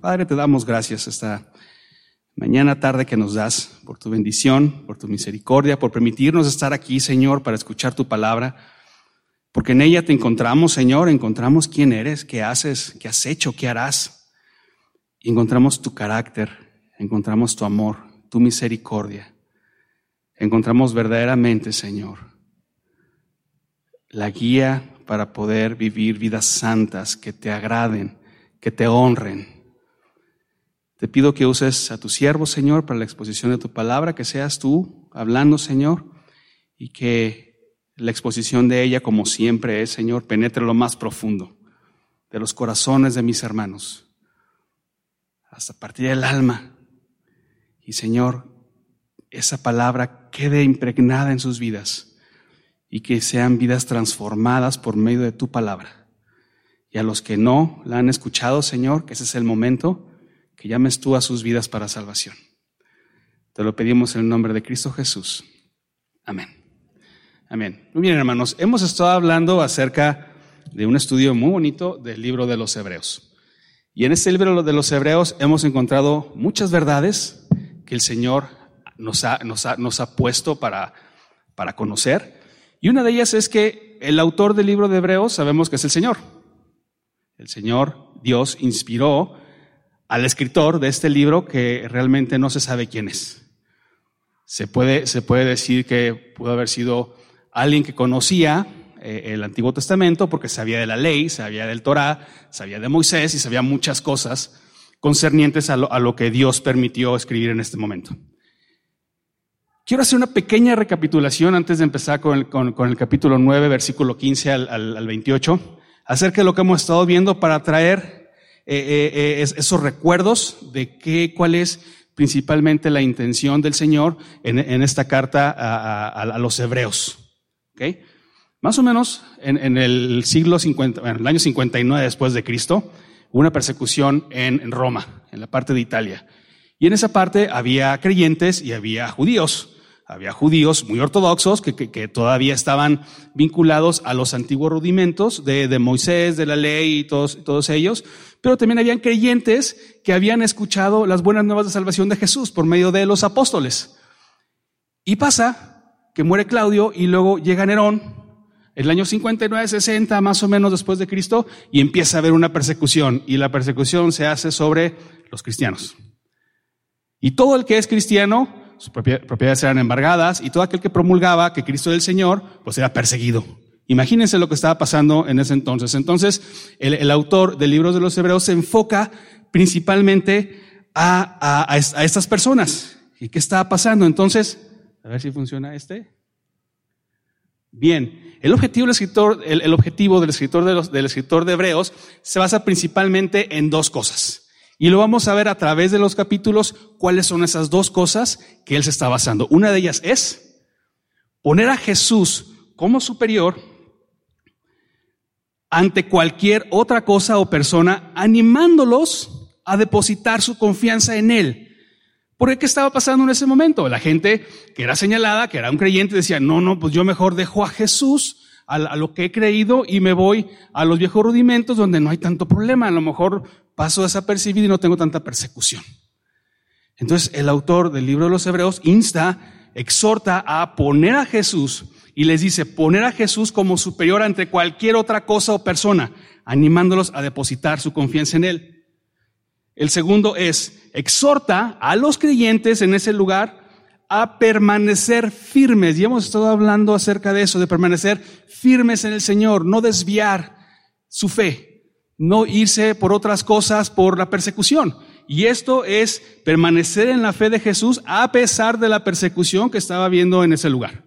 Padre, te damos gracias esta mañana, tarde que nos das por tu bendición, por tu misericordia, por permitirnos estar aquí, Señor, para escuchar tu palabra, porque en ella te encontramos, Señor, encontramos quién eres, qué haces, qué has hecho, qué harás. Y encontramos tu carácter, encontramos tu amor, tu misericordia. Encontramos verdaderamente, Señor, la guía para poder vivir vidas santas que te agraden, que te honren. Te pido que uses a tu siervo, Señor, para la exposición de tu palabra, que seas tú hablando, Señor, y que la exposición de ella, como siempre es, Señor, penetre lo más profundo de los corazones de mis hermanos, hasta partir del alma. Y, Señor, esa palabra quede impregnada en sus vidas y que sean vidas transformadas por medio de tu palabra. Y a los que no la han escuchado, Señor, que ese es el momento, que llames tú a sus vidas para salvación. Te lo pedimos en el nombre de Cristo Jesús. Amén. Amén. Muy bien, hermanos, hemos estado hablando acerca de un estudio muy bonito del libro de los Hebreos. Y en este libro de los Hebreos hemos encontrado muchas verdades que el Señor nos ha puesto para conocer. Y una de ellas es que el autor del libro de Hebreos sabemos que es el Señor. El Señor, Dios, inspiró al escritor de este libro que realmente no se sabe quién es. Se puede decir que pudo haber sido alguien que conocía el Antiguo Testamento porque sabía de la ley, sabía del Torá, sabía de Moisés y sabía muchas cosas concernientes a lo que Dios permitió escribir en este momento. Quiero hacer una pequeña recapitulación antes de empezar con el capítulo 9, versículo 15 al 28, acerca de lo que hemos estado viendo para traer esos recuerdos de cuál es principalmente la intención del Señor en esta carta a los hebreos. ¿Okay? Más o menos en el siglo 50, en el año 59 después de Cristo, hubo una persecución en Roma, en la parte de Italia. Y en esa parte había creyentes y había judíos. Había judíos muy ortodoxos que todavía estaban vinculados a los antiguos rudimentos de Moisés, de la ley y todos ellos, pero también habían creyentes que habían escuchado las buenas nuevas de salvación de Jesús por medio de los apóstoles. Y pasa que muere Claudio y luego llega Nerón, en el año 59, 60 más o menos después de Cristo, y empieza a haber una persecución, y la persecución se hace sobre los cristianos. Y todo el que es cristiano, sus propiedades eran embargadas, y todo aquel que promulgaba que Cristo era el Señor, pues era perseguido. Imagínense lo que estaba pasando en ese entonces. Entonces, el autor del libro de los Hebreos se enfoca principalmente a estas personas. ¿Y qué estaba pasando? Entonces, a ver si funciona Bien, el objetivo del escritor de Hebreos se basa principalmente en dos cosas. Y lo vamos a ver a través de los capítulos cuáles son esas dos cosas que él se está basando. Una de ellas es poner a Jesús como superior ante cualquier otra cosa o persona, animándolos a depositar su confianza en él. Porque ¿qué estaba pasando en ese momento? La gente que era señalada, que era un creyente, decía, no, pues yo mejor dejo a Jesús a lo que he creído y me voy a los viejos rudimentos donde no hay tanto problema. A lo mejor paso desapercibido y no tengo tanta persecución. Entonces el autor del libro de los Hebreos exhorta a poner a Jesús y les dice poner a Jesús como superior ante cualquier otra cosa o persona, animándolos a depositar su confianza en él. El segundo exhorta a los creyentes en ese lugar a permanecer firmes. Y hemos estado hablando acerca de eso, de permanecer firmes en el Señor, no desviar su fe, no irse por otras cosas, por la persecución. Y esto es permanecer en la fe de Jesús a pesar de la persecución que estaba habiendo en ese lugar.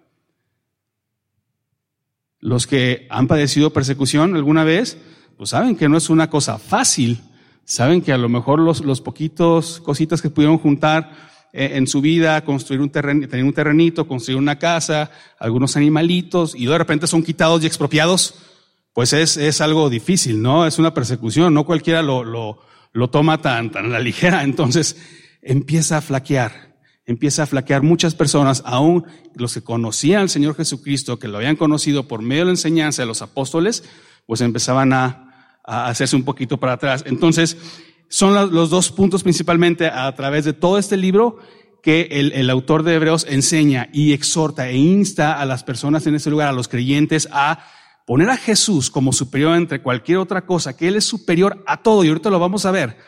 Los que han padecido persecución alguna vez, pues saben que no es una cosa fácil. Saben que a lo mejor los poquitos cositas que pudieron juntar en su vida, construir tener un terrenito, construir una casa, algunos animalitos, y de repente son quitados y expropiados, pues es algo difícil, ¿no? Es una persecución, no cualquiera lo toma tan a la ligera. Entonces empieza a flaquear muchas personas, aún los que conocían al Señor Jesucristo, que lo habían conocido por medio de la enseñanza de los apóstoles, pues empezaban a hacerse un poquito para atrás. Entonces, son los dos puntos principalmente a través de todo este libro que el autor de Hebreos enseña y exhorta e insta a las personas en ese lugar, a los creyentes, a poner a Jesús como superior entre cualquier otra cosa, que Él es superior a todo, y ahorita lo vamos a ver,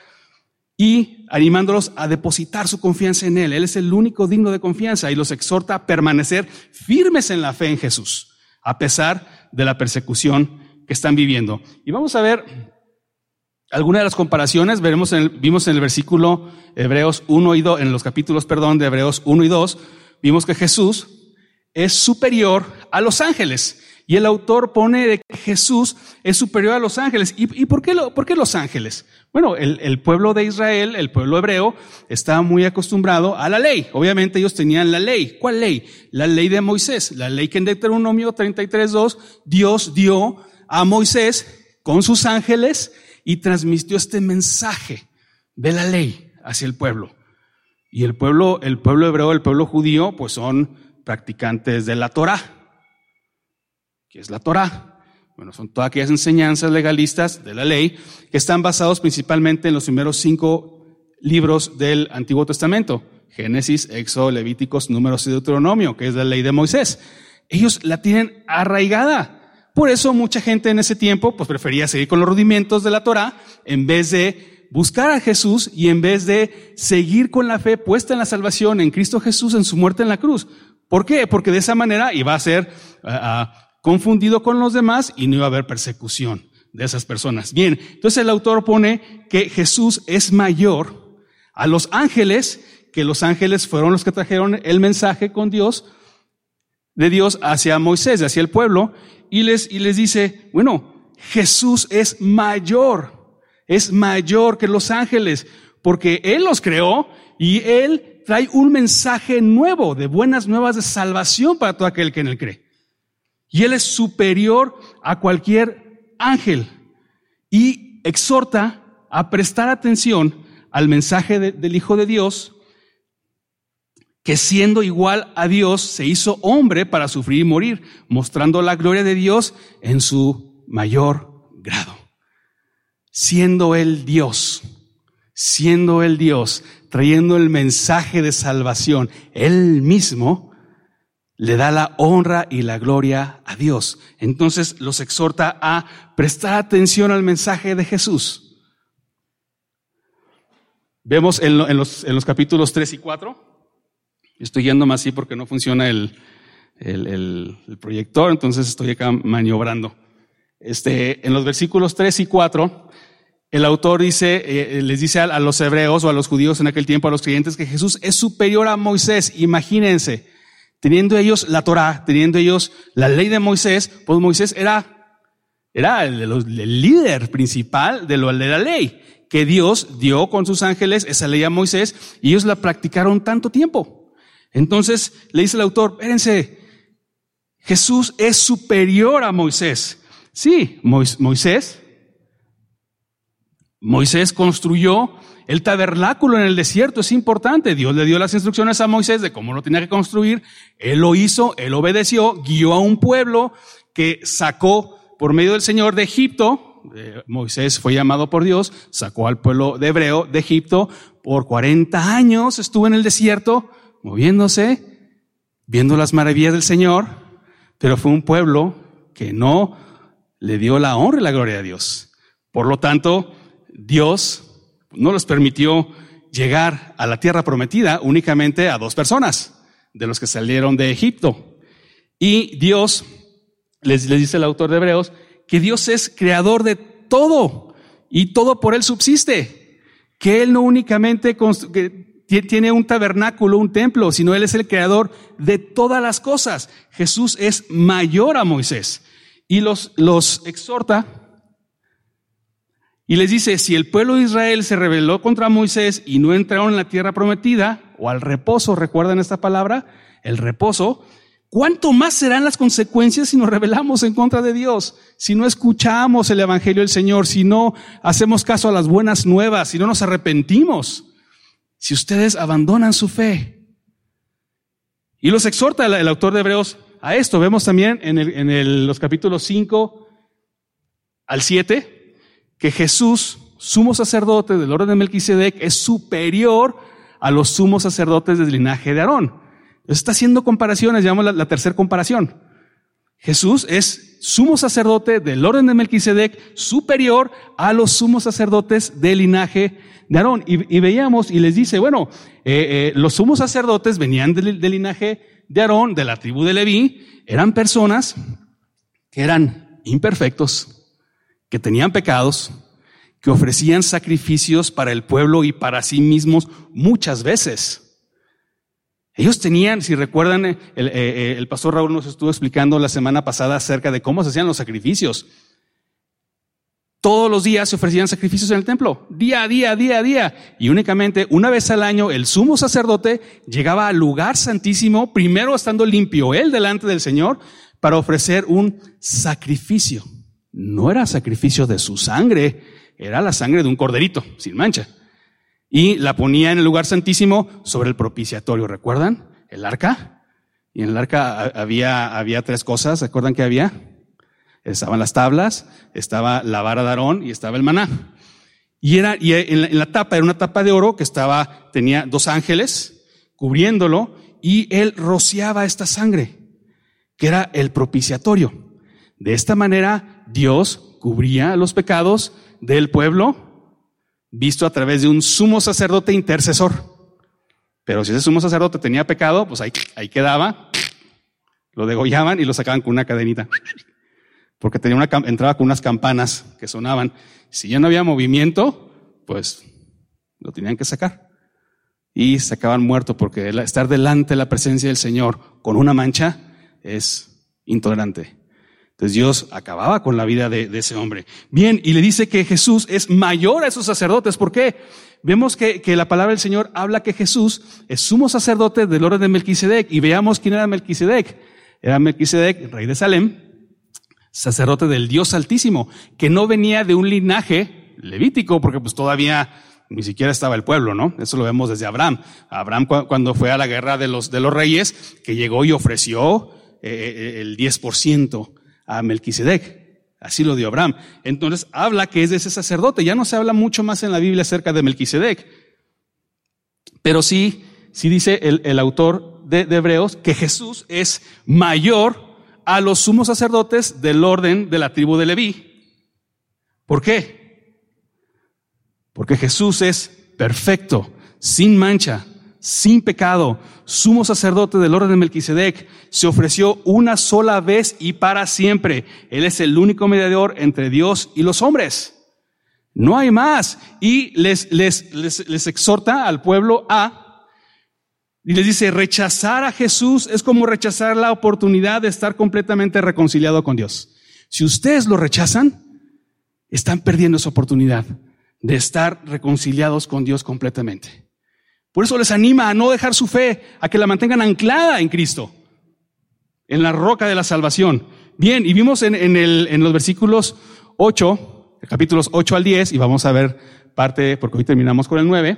y animándolos a depositar su confianza en Él. Él es el único digno de confianza y los exhorta a permanecer firmes en la fe en Jesús, a pesar de la persecución que están viviendo. Y vamos a ver algunas de las comparaciones. Vimos en el versículo Hebreos 1 y 2, en los capítulos, de Hebreos 1 y 2, vimos que Jesús es superior a los ángeles. Y el autor pone de que Jesús es superior a los ángeles. ¿Y por qué los ángeles? Bueno, el pueblo de Israel, el pueblo hebreo, estaba muy acostumbrado a la ley. Obviamente ellos tenían la ley. ¿Cuál ley? La ley de Moisés. La ley que en Deuteronomio 33:2 Dios dio a Moisés con sus ángeles y transmitió este mensaje de la ley hacia el pueblo. Y el pueblo hebreo, el pueblo judío, pues son practicantes de la Torá. ¿Qué es la Torá? Bueno, son todas aquellas enseñanzas legalistas de la ley que están basados principalmente en los primeros 5 libros del Antiguo Testamento: Génesis, Éxodo, Levíticos, Números y Deuteronomio, que es la ley de Moisés. Ellos la tienen arraigada. Por eso mucha gente en ese tiempo pues prefería seguir con los rudimentos de la Torá en vez de buscar a Jesús y en vez de seguir con la fe puesta en la salvación en Cristo Jesús, en su muerte en la cruz. ¿Por qué? Porque de esa manera iba a ser confundido con los demás y no iba a haber persecución de esas personas. Bien, entonces el autor pone que Jesús es mayor a los ángeles, que los ángeles fueron los que trajeron el mensaje con Dios, de Dios hacia Moisés, hacia el pueblo, y les dice, bueno, Jesús es mayor que los ángeles, porque Él los creó y Él trae un mensaje nuevo, de buenas nuevas de salvación para todo aquel que en Él cree. Y Él es superior a cualquier ángel y exhorta a prestar atención al mensaje del Hijo de Dios, que siendo igual a Dios se hizo hombre para sufrir y morir, mostrando la gloria de Dios en su mayor grado. Siendo Él Dios, trayendo el mensaje de salvación, Él mismo le da la honra y la gloria a Dios. Entonces los exhorta a prestar atención al mensaje de Jesús. Vemos en los capítulos 3 y 4. Estoy yéndome así porque no funciona el proyector, entonces estoy acá maniobrando. En los versículos 3 y 4, el autor les dice a los hebreos o a los judíos en aquel tiempo, a los creyentes, que Jesús es superior a Moisés. Imagínense, teniendo ellos la Torá, teniendo ellos la ley de Moisés, pues Moisés era el líder principal de la ley que Dios dio con sus ángeles, esa ley a Moisés, y ellos la practicaron tanto tiempo. Entonces le dice el autor, espérense, Jesús es superior a Moisés. Sí, Moisés construyó el tabernáculo en el desierto, es importante. Dios le dio las instrucciones a Moisés de cómo lo tenía que construir. Él lo hizo, él obedeció, guió a un pueblo que sacó por medio del Señor de Egipto. Moisés fue llamado por Dios, sacó al pueblo de hebreo de Egipto. Por 40 años estuvo en el desierto, moviéndose, viendo las maravillas del Señor, pero fue un pueblo que no le dio la honra y la gloria a Dios. Por lo tanto, Dios no les permitió llegar a la tierra prometida únicamente a 2 personas de los que salieron de Egipto. Y Dios, les dice el autor de Hebreos, que Dios es creador de todo y todo por Él subsiste. Que Él no únicamente tiene un tabernáculo, un templo, sino Él es el creador de todas las cosas. Jesús es mayor a Moisés y los exhorta y les dice, si el pueblo de Israel se rebeló contra Moisés y no entraron en la tierra prometida o al reposo, ¿recuerdan esta palabra? El reposo. ¿Cuánto más serán las consecuencias si nos rebelamos en contra de Dios? Si no escuchamos el evangelio del Señor, si no hacemos caso a las buenas nuevas, si no nos arrepentimos, si ustedes abandonan su fe. Y los exhorta el autor de Hebreos a esto. Vemos también en los capítulos 5 al 7 que Jesús sumo sacerdote del orden de Melquisedec es superior a los sumos sacerdotes del linaje de Aarón. Entonces está haciendo comparaciones, llamamos la tercera comparación. Jesús es sumo sacerdote del orden de Melquisedec superior a los sumos sacerdotes del linaje de Aarón. Y veíamos, y les dice, bueno, los sumos sacerdotes venían del linaje de Aarón, de la tribu de Leví, eran personas que eran imperfectos, que tenían pecados, que ofrecían sacrificios para el pueblo y para sí mismos muchas veces. Ellos tenían, si recuerdan, el pastor Raúl nos estuvo explicando la semana pasada acerca de cómo se hacían los sacrificios. Todos los días se ofrecían sacrificios en el templo, día a día. Y únicamente una vez al año el sumo sacerdote llegaba al lugar santísimo, primero estando limpio él delante del Señor, para ofrecer un sacrificio. No era sacrificio de su sangre, era la sangre de un corderito, sin mancha. Y la ponía en el lugar santísimo sobre el propiciatorio. ¿Recuerdan? El arca. Y en el arca había tres cosas. ¿Recuerdan que había? Estaban las tablas, estaba la vara de Aarón y estaba el maná. Y en la tapa, era una tapa de oro que tenía dos ángeles cubriéndolo, y él rociaba esta sangre, que era el propiciatorio. De esta manera, Dios cubría los pecados del pueblo, visto a través de un sumo sacerdote intercesor. Pero si ese sumo sacerdote tenía pecado, pues ahí quedaba, lo degollaban y lo sacaban con una cadenita, porque entraba con unas campanas que sonaban. Si ya no había movimiento, pues lo tenían que sacar. Y se acaban muerto, porque estar delante de la presencia del Señor con una mancha es intolerante. Entonces Dios acababa con la vida de ese hombre. Bien, y le dice que Jesús es mayor a esos sacerdotes. ¿Por qué? Vemos que la palabra del Señor habla que Jesús es sumo sacerdote del orden de Melquisedec. Y veamos quién era Melquisedec. Era Melquisedec, rey de Salem, sacerdote del Dios Altísimo, que no venía de un linaje levítico, porque pues todavía ni siquiera estaba el pueblo, ¿no? Eso lo vemos desde Abraham. Abraham, cuando fue a la guerra de los reyes, que llegó y ofreció el 10% a Melquisedec. Así lo dio Abraham. Entonces habla que es de ese sacerdote. Ya no se habla mucho más en la Biblia acerca de Melquisedec. Pero sí dice el autor de Hebreos que Jesús es mayor a los sumos sacerdotes del orden de la tribu de Leví. ¿Por qué? Porque Jesús es perfecto, sin mancha, sin pecado, sumo sacerdote del orden de Melquisedec. Se ofreció una sola vez y para siempre. Él es el único mediador entre Dios y los hombres. No hay más. Y les exhorta al pueblo y les dice, rechazar a Jesús es como rechazar la oportunidad de estar completamente reconciliado con Dios. Si ustedes lo rechazan, están perdiendo esa oportunidad de estar reconciliados con Dios completamente. Por eso les anima a no dejar su fe, a que la mantengan anclada en Cristo, en la roca de la salvación. Bien, y vimos en los versículos 8, capítulos 8 al 10, y vamos a ver parte, porque hoy terminamos con el 9,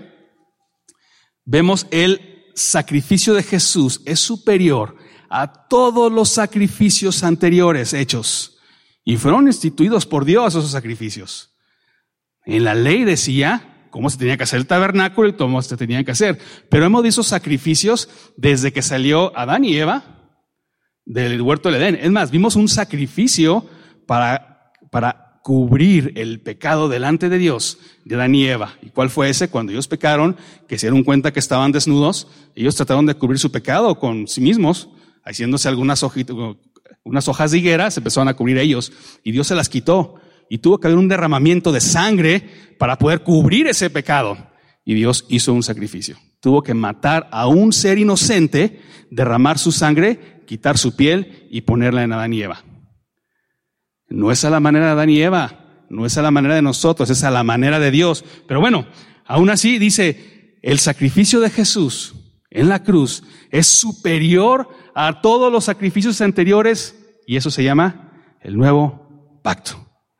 vemos el sacrificio de Jesús es superior a todos los sacrificios anteriores hechos, y fueron instituidos por Dios esos sacrificios. En la ley decía cómo se tenía que hacer el tabernáculo y cómo se tenían que hacer. Pero hemos visto sacrificios desde que salió Adán y Eva del huerto del Edén. Es más, vimos un sacrificio para cubrir el pecado delante de Dios de Adán y Eva. ¿Y cuál fue ese? Cuando ellos pecaron, que se dieron cuenta que estaban desnudos, ellos trataron de cubrir su pecado con sí mismos, haciéndose unas hojas de higuera, se empezaron a cubrir ellos, y Dios se las quitó. Y tuvo que haber un derramamiento de sangre para poder cubrir ese pecado. Y Dios hizo un sacrificio. Tuvo que matar a un ser inocente, derramar su sangre, quitar su piel y ponerla en Adán y Eva. No es a la manera de Adán y Eva, no es a la manera de nosotros, es a la manera de Dios. Pero bueno, aún así dice, el sacrificio de Jesús en la cruz es superior a todos los sacrificios anteriores, y eso se llama el nuevo pacto.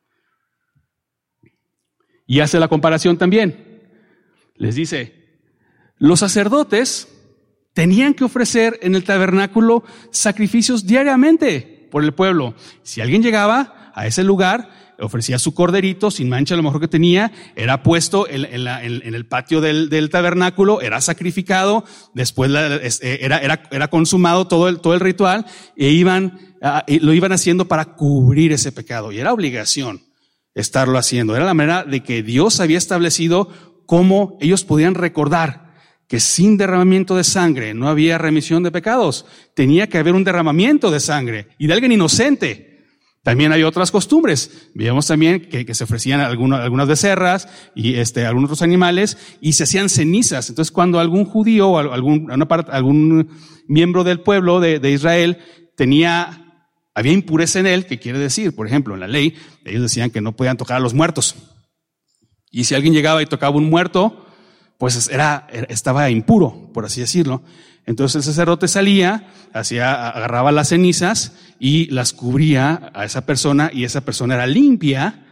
Y hace la comparación también. Les dice, los sacerdotes tenían que ofrecer en el tabernáculo sacrificios diariamente por el pueblo. Si alguien llegaba a ese lugar, ofrecía su corderito sin mancha, lo mejor que tenía, era puesto en el patio del tabernáculo, era sacrificado, después era consumado todo el ritual, lo iban haciendo para cubrir ese pecado, y era obligación estarlo haciendo. Era la manera de que Dios había establecido cómo ellos podían recordar que sin derramamiento de sangre no había remisión de pecados. Tenía que haber un derramamiento de sangre y de alguien inocente. También hay otras costumbres. Vemos también que se ofrecían algunas becerras y algunos otros animales, y se hacían cenizas. Entonces, cuando algún judío o algún miembro del pueblo de Israel había impureza en él, que quiere decir, por ejemplo, en la ley, ellos decían que no podían tocar a los muertos. Y si alguien llegaba y tocaba un muerto, pues estaba impuro, por así decirlo. Entonces el sacerdote salía, agarraba las cenizas y las cubría a esa persona, y esa persona era limpia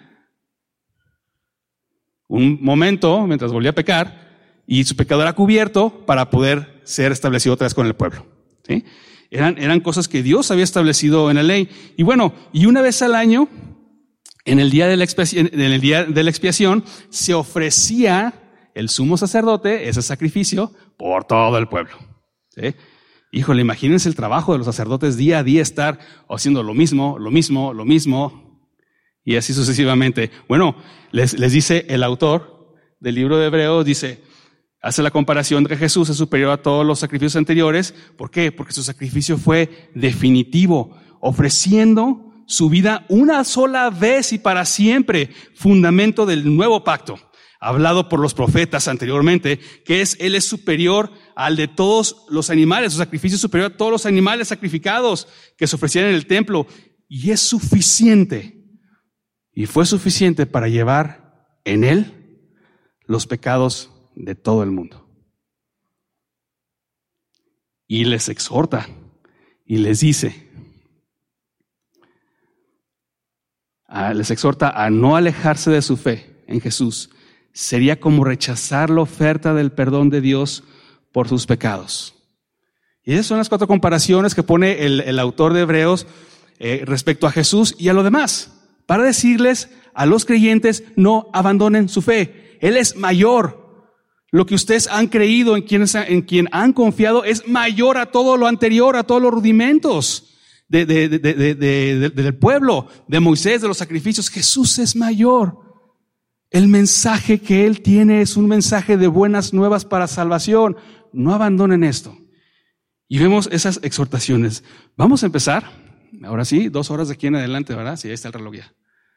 un momento mientras volvía a pecar, y su pecado era cubierto para poder ser establecido otra vez con el pueblo, ¿sí? Eran cosas que Dios había establecido en la ley. Y bueno, y una vez al año, en el día de la expiación, se ofrecía el sumo sacerdote, ese sacrificio, por todo el pueblo, ¿sí? Híjole, imagínense el trabajo de los sacerdotes día a día, estar haciendo lo mismo, y así sucesivamente. Bueno, les dice el autor del libro de Hebreos, hace la comparación de que Jesús es superior a todos los sacrificios anteriores. ¿Por qué? Porque su sacrificio fue definitivo, ofreciendo su vida una sola vez y para siempre, fundamento del nuevo pacto, hablado por los profetas anteriormente, que Él es superior al de todos los animales, su sacrificio es superior a todos los animales sacrificados que se ofrecían en el templo, y es suficiente, y fue suficiente para llevar en Él los pecados de todo el mundo. Y les exhorta y les dice, les exhorta a no alejarse de su fe en Jesús. Sería como rechazar la oferta del perdón de Dios por sus pecados. Y esas son las 4 comparaciones que pone el autor de Hebreos respecto a Jesús y a lo demás, para decirles a los creyentes: no abandonen su fe. Él es mayor. Lo que ustedes han creído, en quien han confiado, es mayor a todo lo anterior, a todos los rudimentos del pueblo, de Moisés, de los sacrificios. Jesús es mayor. El mensaje que Él tiene es un mensaje de buenas nuevas para salvación. No abandonen esto. Y vemos esas exhortaciones. Vamos a empezar, ahora sí, 2 horas de aquí en adelante, ¿verdad? Sí, ahí está el reloj ya.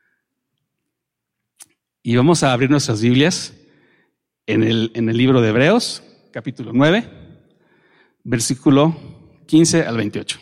Y vamos a abrir nuestras Biblias en el libro de Hebreos, capítulo 9, versículo 15 al 28.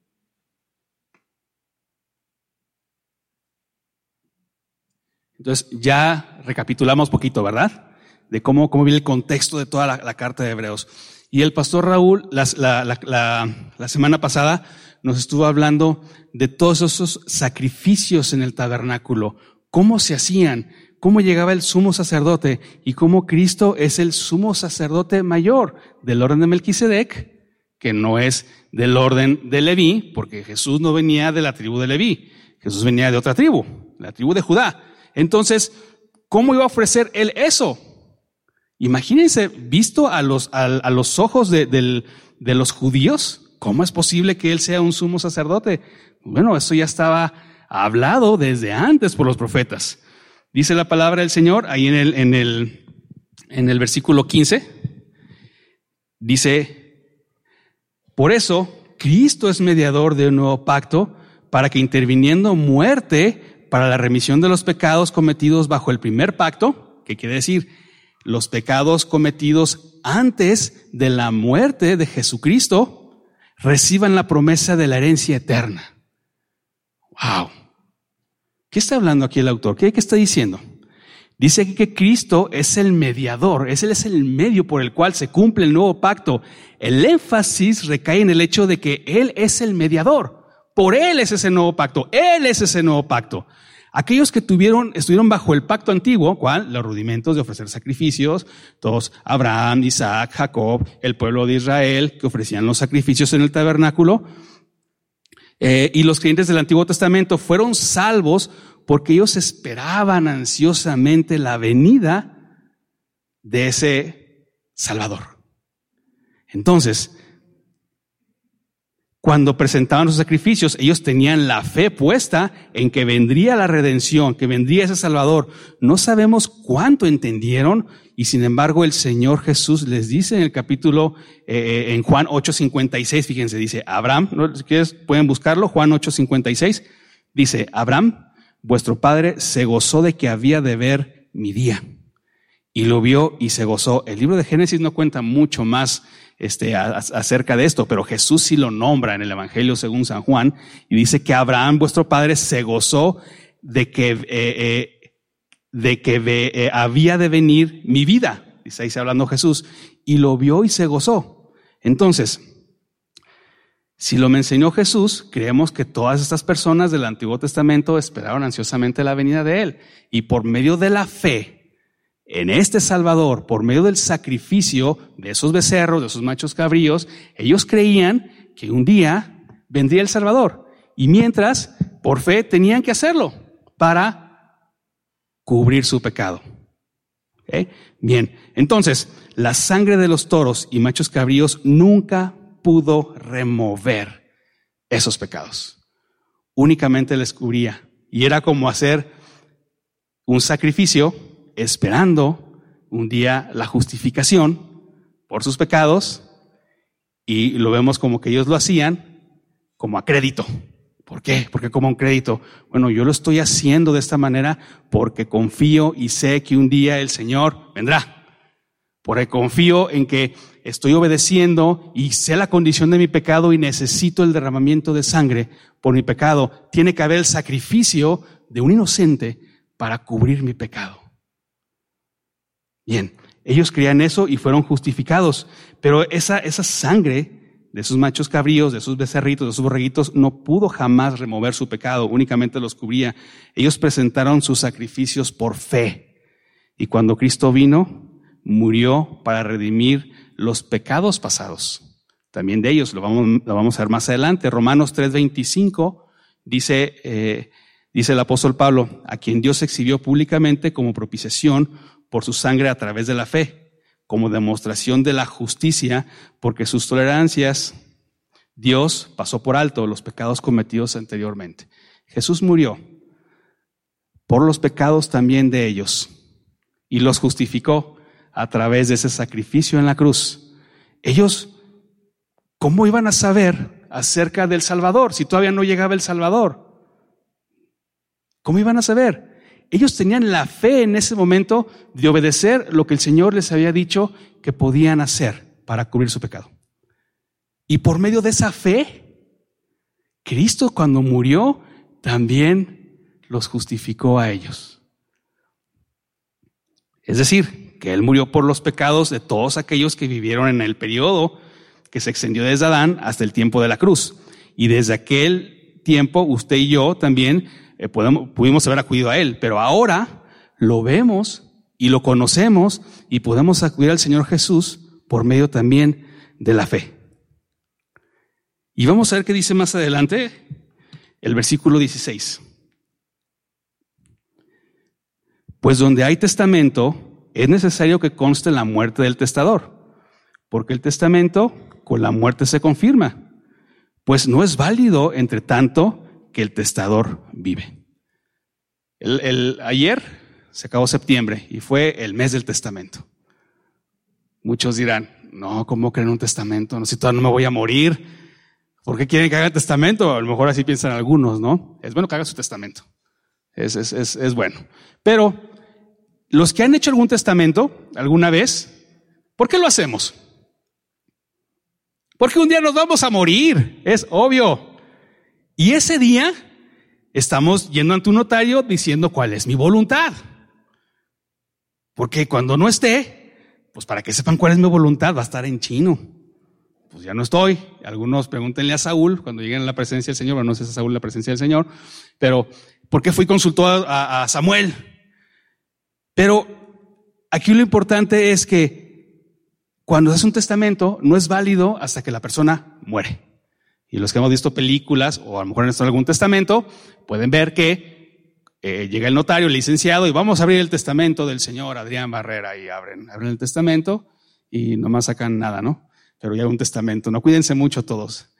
Entonces ya recapitulamos poquito, ¿verdad? De cómo viene el contexto de toda la carta de Hebreos. Y el pastor Raúl la semana pasada nos estuvo hablando de todos esos sacrificios en el tabernáculo, cómo se hacían, cómo llegaba el sumo sacerdote y cómo Cristo es el sumo sacerdote mayor del orden de Melquisedec, que no es del orden de Leví, porque Jesús no venía de la tribu de Leví, Jesús venía de otra tribu, la tribu de Judá. Entonces, ¿cómo iba a ofrecer él eso? Imagínense, visto a los ojos de los judíos, ¿cómo es posible que él sea un sumo sacerdote? Bueno, eso ya estaba hablado desde antes por los profetas. Dice la palabra del Señor ahí en el versículo 15. Dice: por eso Cristo es mediador de un nuevo pacto, para que interviniendo muerte para la remisión de los pecados cometidos bajo el primer pacto, que quiere decir los pecados cometidos antes de la muerte de Jesucristo, reciban la promesa de la herencia eterna. ¡Wow! ¿Qué está hablando aquí el autor? ¿Qué está diciendo? Dice aquí que Cristo es el mediador, Él es el medio por el cual se cumple el nuevo pacto. El énfasis recae en el hecho de que Él es el mediador. Por Él es ese nuevo pacto, Él es ese nuevo pacto. Aquellos que estuvieron bajo el pacto antiguo, ¿cuál? Los rudimentos de ofrecer sacrificios, todos, Abraham, Isaac, Jacob, el pueblo de Israel, que ofrecían los sacrificios en el tabernáculo. Y los creyentes del Antiguo Testamento fueron salvos porque ellos esperaban ansiosamente la venida de ese Salvador. Entonces, cuando presentaban sus sacrificios, ellos tenían la fe puesta en que vendría la redención, que vendría ese Salvador. No sabemos cuánto entendieron, y sin embargo el Señor Jesús les dice en el capítulo, en Juan 8:56, fíjense, dice Abraham, ¿no? Si quieres pueden buscarlo, Juan 8:56, dice Abraham, vuestro padre se gozó de que había de ver mi día, y lo vio y se gozó. El libro de Génesis no cuenta mucho más acerca de esto, pero Jesús sí lo nombra en el Evangelio según San Juan, y dice que Abraham, vuestro padre, se gozó de que había de venir mi vida. Dice ahí hablando Jesús, y lo vio y se gozó. Entonces, si lo mencionó Jesús, creemos que todas estas personas del Antiguo Testamento esperaron ansiosamente la venida de Él, y por medio de la fe en este Salvador, por medio del sacrificio de esos becerros, de esos machos cabríos, ellos creían que un día vendría el Salvador. Y mientras, por fe, tenían que hacerlo para cubrir su pecado. ¿Okay? Bien, entonces, la sangre de los toros y machos cabríos nunca pudo remover esos pecados. Únicamente les cubría. Y era como hacer un sacrificio esperando un día la justificación por sus pecados, y lo vemos como que ellos lo hacían como a crédito. ¿Por qué? Porque como un crédito. Bueno, yo lo estoy haciendo de esta manera porque confío y sé que un día el Señor vendrá. Porque confío en que estoy obedeciendo y sé la condición de mi pecado y necesito el derramamiento de sangre por mi pecado. Tiene que haber el sacrificio de un inocente para cubrir mi pecado. Bien, ellos creían eso y fueron justificados, pero esa sangre de esos machos cabríos, de esos becerritos, de esos borreguitos, no pudo jamás remover su pecado, únicamente los cubría. Ellos presentaron sus sacrificios por fe, y cuando Cristo vino, murió para redimir los pecados pasados, también de ellos. Lo vamos a ver más adelante. Romanos 3:25 dice el apóstol Pablo, a quien Dios exhibió públicamente como propiciación por su sangre a través de la fe, como demostración de la justicia, porque sus tolerancias Dios pasó por alto los pecados cometidos anteriormente. Jesús murió por los pecados también de ellos y los justificó a través de ese sacrificio en la cruz. Ellos, ¿cómo iban a saber acerca del Salvador si todavía no llegaba el Salvador? ¿Cómo iban a saber? Ellos tenían la fe en ese momento de obedecer lo que el Señor les había dicho que podían hacer para cubrir su pecado. Y por medio de esa fe, Cristo cuando murió también los justificó a ellos. Es decir, que Él murió por los pecados de todos aquellos que vivieron en el periodo que se extendió desde Adán hasta el tiempo de la cruz. Y desde aquel tiempo usted y yo también pudimos haber acudido a Él, pero ahora lo vemos y lo conocemos y podemos acudir al Señor Jesús por medio también de la fe. Y vamos a ver qué dice más adelante el versículo 16. Pues donde hay testamento, es necesario que conste la muerte del testador, porque el testamento con la muerte se confirma, pues no es válido entre tanto que el testador vive. Ayer se acabó septiembre y fue el mes del testamento. Muchos dirán, no, ¿cómo creen un testamento? No, si todavía no me voy a morir, ¿por qué quieren que haga el testamento? A lo mejor así piensan algunos, ¿no? Es bueno que haga su testamento, es bueno. Pero los que han hecho algún testamento alguna vez, ¿por qué lo hacemos? Porque un día nos vamos a morir, es obvio. Y ese día estamos yendo ante un notario diciendo cuál es mi voluntad. Porque cuando no esté, pues para que sepan cuál es mi voluntad, va a estar en chino. Pues ya no estoy. Algunos pregúntenle a Saúl cuando lleguen a la presencia del Señor. Bueno, no sé si es Saúl la presencia del Señor, pero ¿por qué fui consultó a Samuel? Pero aquí lo importante es que cuando haces un testamento no es válido hasta que la persona muere. Y los que hemos visto películas o a lo mejor han visto algún testamento pueden ver que llega el notario, el licenciado, y vamos a abrir el testamento del señor Adrián Barrera, y abren el testamento y nomás sacan nada, ¿no? Pero ya un testamento, no, cuídense mucho todos.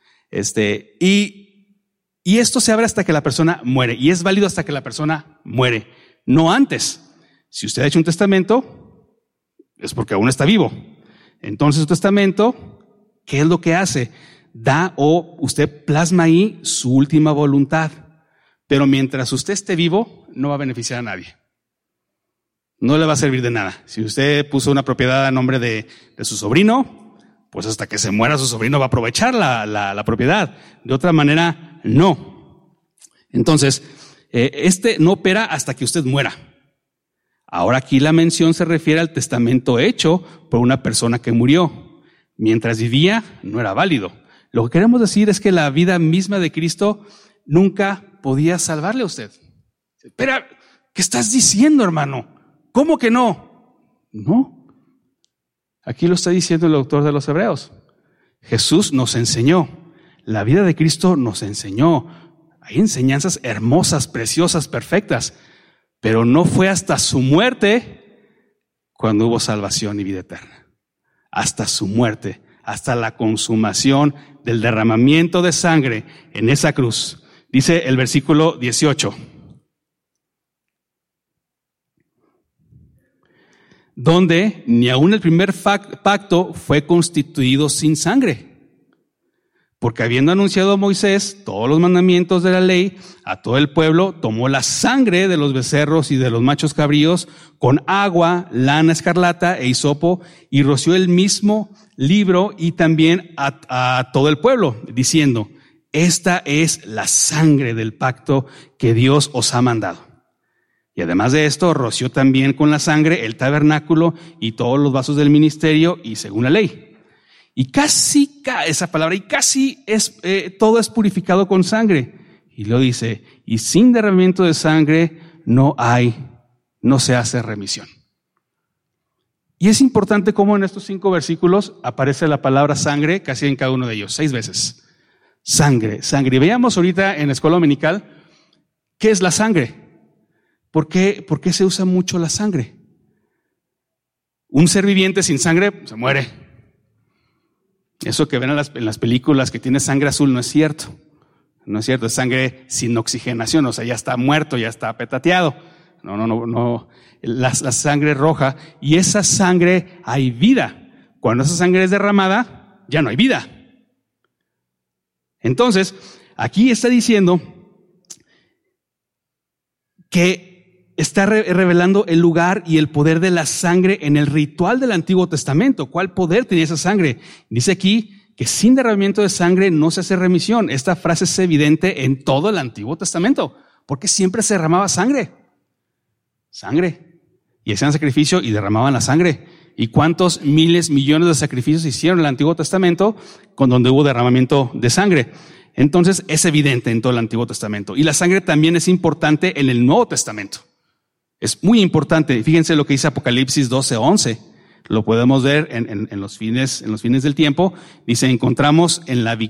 Y esto se abre hasta que la persona muere, y es válido hasta que la persona muere, no antes. Si usted ha hecho un testamento, es porque aún está vivo. Entonces, su testamento, ¿qué es lo que hace? Da o usted plasma ahí su última voluntad. Pero mientras usted esté vivo, no va a beneficiar a nadie. No le va a servir de nada. Si usted puso una propiedad a nombre de su sobrino, pues hasta que se muera su sobrino va a aprovechar la propiedad. De otra manera, no. Entonces, no opera hasta que usted muera. Ahora aquí la mención se refiere al testamento hecho por una persona que murió. Mientras vivía, no era válido. Lo que queremos decir es que la vida misma de Cristo nunca podía salvarle a usted. Espera, ¿qué estás diciendo, hermano? ¿Cómo que no? No. Aquí lo está diciendo el autor de los Hebreos. Jesús nos enseñó. La vida de Cristo nos enseñó. Hay enseñanzas hermosas, preciosas, perfectas. Pero no fue hasta su muerte cuando hubo salvación y vida eterna. Hasta su muerte, hasta la consumación del derramamiento de sangre en esa cruz. Dice el versículo 18. Donde ni aun el primer pacto fue constituido sin sangre. Porque habiendo anunciado a Moisés todos los mandamientos de la ley a todo el pueblo, tomó la sangre de los becerros y de los machos cabríos con agua, lana escarlata e hisopo y roció el mismo libro y también a todo el pueblo, diciendo: esta es la sangre del pacto que Dios os ha mandado. Y además de esto, roció también con la sangre el tabernáculo y todos los vasos del ministerio y según la ley. Y casi todo es purificado con sangre. Y lo dice, y sin derramamiento de sangre no se hace remisión. Y es importante cómo en estos 5 versículos aparece la palabra sangre casi en cada uno de ellos, 6 veces. Sangre, sangre. Y veamos ahorita en la escuela dominical, ¿qué es la sangre? ¿Por qué se usa mucho la sangre? Un ser viviente sin sangre se muere. Eso que ven en las películas que tiene sangre azul no es cierto. No es cierto, es sangre sin oxigenación, o sea, ya está muerto, ya está petateado. No. La sangre roja, y esa sangre hay vida. Cuando esa sangre es derramada, ya no hay vida. Entonces, aquí está diciendo que está revelando el lugar y el poder de la sangre en el ritual del Antiguo Testamento. ¿Cuál poder tenía esa sangre? Dice aquí que sin derramamiento de sangre no se hace remisión. Esta frase es evidente en todo el Antiguo Testamento, porque siempre se derramaba sangre. Y hacían sacrificio y derramaban la sangre. ¿Y cuántos miles, millones de sacrificios se hicieron en el Antiguo Testamento con donde hubo derramamiento de sangre? Entonces es evidente en todo el Antiguo Testamento. Y la sangre también es importante en el Nuevo Testamento. Es muy importante. Fíjense lo que dice Apocalipsis 12:11. Lo podemos ver en los fines del tiempo. Dice, encontramos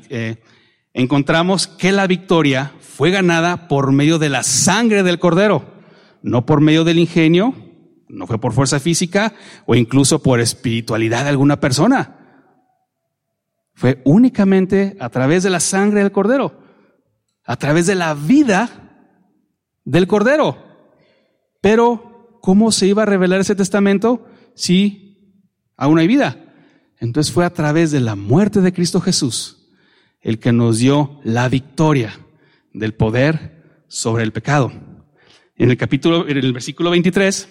que la victoria fue ganada por medio de la sangre del Cordero, no por medio del ingenio, no fue por fuerza física o incluso por espiritualidad de alguna persona. Fue únicamente a través de la sangre del Cordero, a través de la vida del Cordero. Pero, ¿cómo se iba a revelar ese testamento si aún hay vida? Entonces fue a través de la muerte de Cristo Jesús el que nos dio la victoria del poder sobre el pecado. En el versículo 23,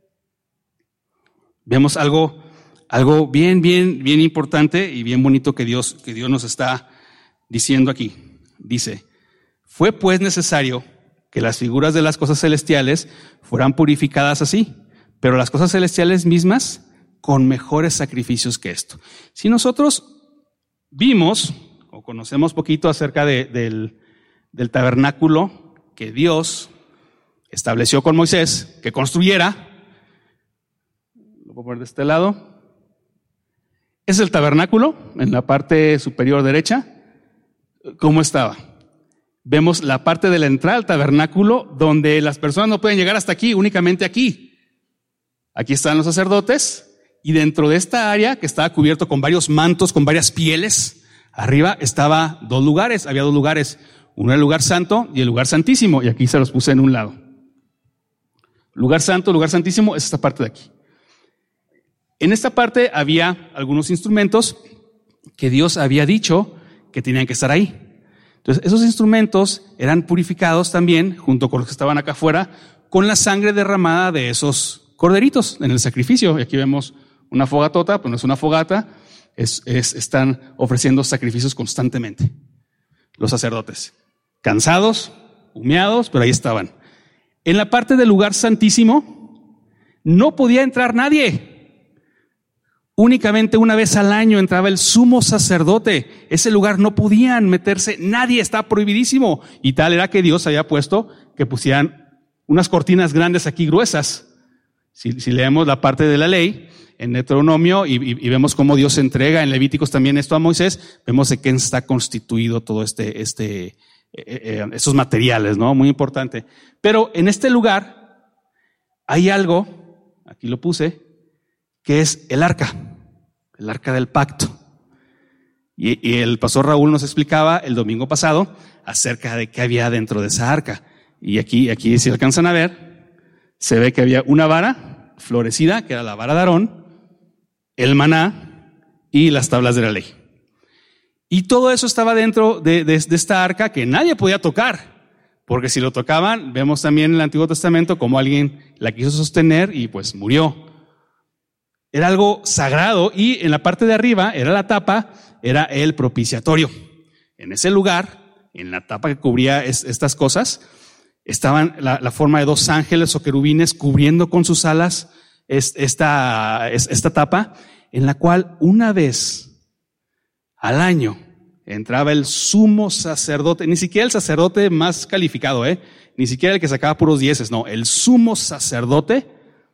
vemos algo bien importante y bien bonito que Dios nos está diciendo aquí. Dice, fue pues necesario que las figuras de las cosas celestiales fueran purificadas así, pero las cosas celestiales mismas con mejores sacrificios que esto. Si nosotros vimos o conocemos poquito acerca del tabernáculo que Dios estableció con Moisés que construyera, lo voy a poner de este lado, es el tabernáculo en la parte superior derecha. ¿Cómo estaba? vemos la parte de la entrada al tabernáculo donde las personas no pueden llegar hasta aquí, únicamente aquí. Aquí están los sacerdotes y dentro de esta área que estaba cubierto con varios mantos, con varias pieles, arriba estaba había dos lugares, uno el lugar santo y el lugar santísimo, y aquí se los puse en un lado. Lugar santo, lugar santísimo es esta parte de aquí. En esta parte había algunos instrumentos que Dios había dicho que tenían que estar ahí. Entonces, esos instrumentos eran purificados también, junto con los que estaban acá afuera, con la sangre derramada de esos corderitos en el sacrificio. Y aquí vemos una fogatota, pues no es una fogata, están ofreciendo sacrificios constantemente. Los sacerdotes, cansados, humeados, pero ahí estaban. En la parte del lugar santísimo no podía entrar nadie. Únicamente una vez al año entraba el sumo sacerdote. Ese lugar no podían meterse nadie, está prohibidísimo. Y tal era que Dios había puesto que pusieran unas cortinas grandes aquí gruesas. Si leemos la parte de la ley en Deuteronomio y vemos cómo Dios entrega en Levíticos también esto a Moisés, vemos de qué está constituido todo esos materiales, ¿no? Muy importante. Pero en este lugar hay algo, aquí lo puse, que es el arca del pacto. Y el pastor Raúl nos explicaba el domingo pasado acerca de qué había dentro de esa arca. Y aquí si alcanzan a ver, se ve que había una vara florecida, que era la vara de Aarón, el maná y las tablas de la ley. Y todo eso estaba dentro de esta arca que nadie podía tocar, porque si lo tocaban, vemos también en el Antiguo Testamento como alguien la quiso sostener y pues murió. Era algo sagrado y en la parte de arriba era la tapa, era el propiciatorio. En ese lugar, en la tapa que cubría estas cosas, estaban la forma de dos ángeles o querubines cubriendo con sus alas esta tapa, en la cual una vez al año entraba el sumo sacerdote, ni siquiera el sacerdote más calificado, ni siquiera el que sacaba puros dieces, no, el sumo sacerdote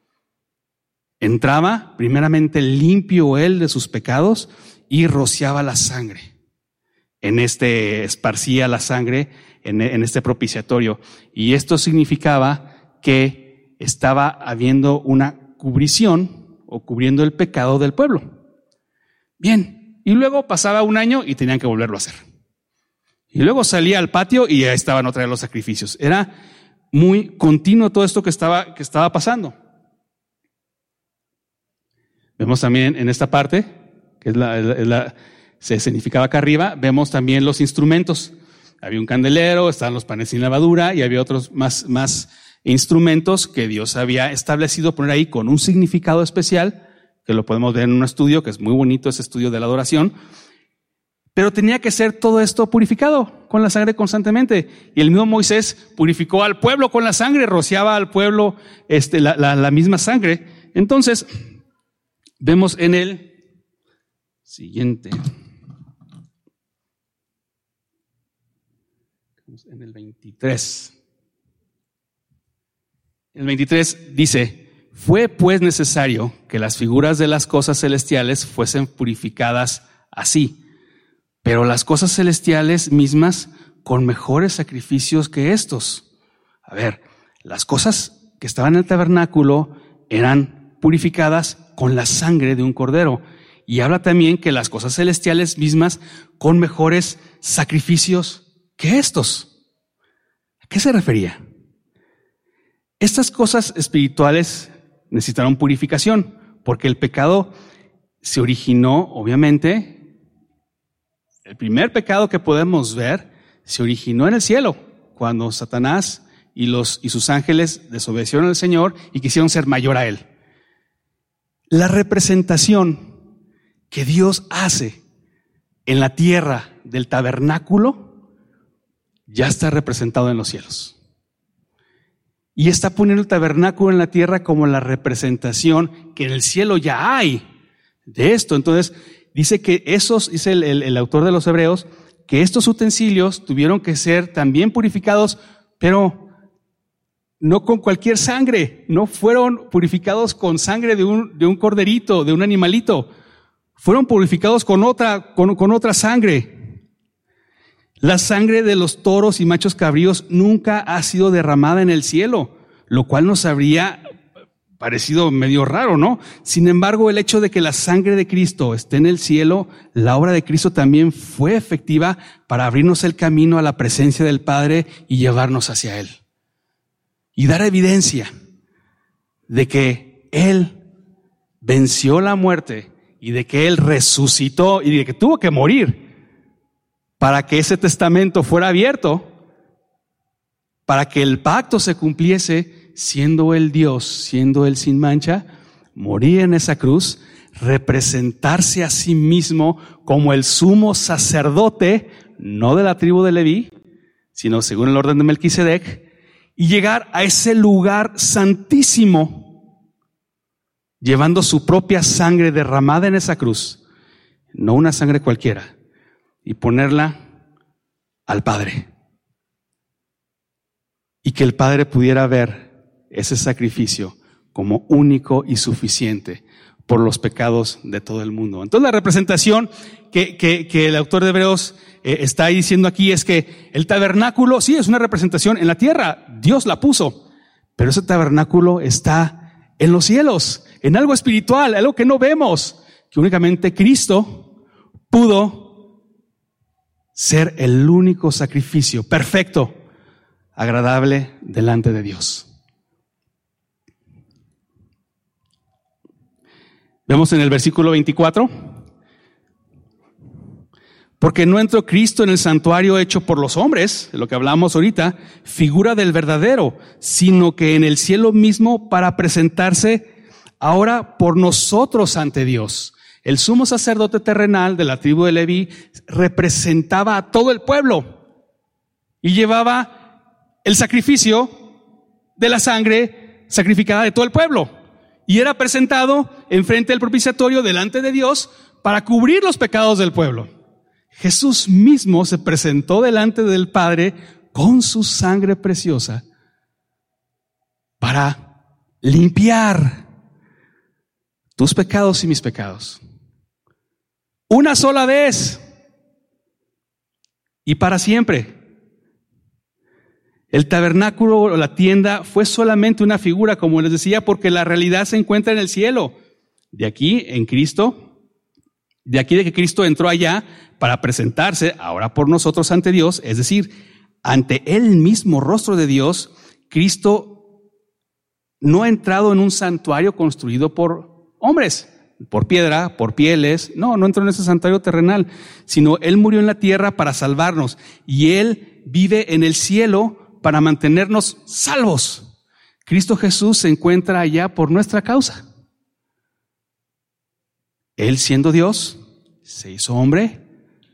entraba primeramente limpio él de sus pecados y rociaba la sangre. Esparcía la sangre en este propiciatorio. Y esto significaba que estaba habiendo una cubrición o cubriendo el pecado del pueblo. Bien, y luego pasaba un año y tenían que volverlo a hacer. Y luego salía al patio y ya estaban otra vez los sacrificios. Era muy continuo todo esto que estaba pasando. Vemos también en esta parte, que se significaba acá arriba, vemos también los instrumentos. Había un candelero, estaban los panes sin levadura y había otros más instrumentos que Dios había establecido poner ahí con un significado especial, que lo podemos ver en un estudio, que es muy bonito, ese estudio de la adoración. Pero tenía que ser todo esto purificado con la sangre constantemente. Y el mismo Moisés purificó al pueblo con la sangre, rociaba al pueblo la misma sangre. Entonces, vemos en el siguiente, en el 23. El 23 dice: fue pues necesario que las figuras de las cosas celestiales fuesen purificadas así, pero las cosas celestiales mismas con mejores sacrificios que estos. A ver, las cosas que estaban en el tabernáculo eran purificadas con la sangre de un cordero. Y habla también que las cosas celestiales mismas con mejores sacrificios que estos. ¿A qué se refería? Estas cosas espirituales necesitaron purificación, porque el pecado se originó, obviamente, el primer pecado que podemos ver se originó en el cielo, cuando Satanás y sus ángeles desobedecieron al Señor y quisieron ser mayor a él. La representación que Dios hace en la tierra del tabernáculo ya está representado en los cielos. Y está poniendo el tabernáculo en la tierra como la representación que en el cielo ya hay de esto. Entonces, dice que dice el autor de los Hebreos, que estos utensilios tuvieron que ser también purificados, pero no con cualquier sangre. No fueron purificados con sangre de un corderito, de un animalito. Fueron purificados con otra sangre. La sangre de los toros y machos cabríos nunca ha sido derramada en el cielo, lo cual nos habría parecido medio raro, ¿no? Sin embargo, el hecho de que la sangre de Cristo esté en el cielo, la obra de Cristo también fue efectiva para abrirnos el camino a la presencia del Padre y llevarnos hacia Él. Y dar evidencia de que Él venció la muerte y de que Él resucitó y de que tuvo que morir para que ese testamento fuera abierto, para que el pacto se cumpliese, siendo Él Dios, siendo Él sin mancha, morir en esa cruz, representarse a sí mismo como el sumo sacerdote, no de la tribu de Leví, sino según el orden de Melquisedec, y llegar a ese lugar santísimo, llevando su propia sangre derramada en esa cruz, no una sangre cualquiera, y ponerla al Padre. Y que el Padre pudiera ver ese sacrificio como único y suficiente por los pecados de todo el mundo. Entonces la representación que el autor de Hebreos está ahí diciendo aquí es que el tabernáculo sí es una representación en la tierra, Dios la puso, pero ese tabernáculo está en los cielos, en algo espiritual, algo que no vemos, que únicamente Cristo pudo ser el único sacrificio perfecto, agradable delante de Dios. Vemos en el versículo 24, porque no entró Cristo en el santuario hecho por los hombres, de lo que hablamos ahorita, figura del verdadero, sino que en el cielo mismo para presentarse ahora por nosotros ante Dios. El sumo sacerdote terrenal de la tribu de Leví representaba a todo el pueblo y llevaba el sacrificio de la sangre sacrificada de todo el pueblo. Y era presentado enfrente del propiciatorio delante de Dios para cubrir los pecados del pueblo. Jesús mismo se presentó delante del Padre con su sangre preciosa para limpiar tus pecados y mis pecados. Una sola vez y para siempre. El tabernáculo o la tienda fue solamente una figura, como les decía, porque la realidad se encuentra en el cielo. De aquí, en Cristo, de aquí de que Cristo entró allá para presentarse ahora por nosotros ante Dios, es decir, ante el mismo rostro de Dios, Cristo no ha entrado en un santuario construido por hombres, por piedra, por pieles, no entró en ese santuario terrenal, sino Él murió en la tierra para salvarnos y Él vive en el cielo para mantenernos salvos. Cristo Jesús se encuentra allá por nuestra causa. Él, siendo Dios, se hizo hombre,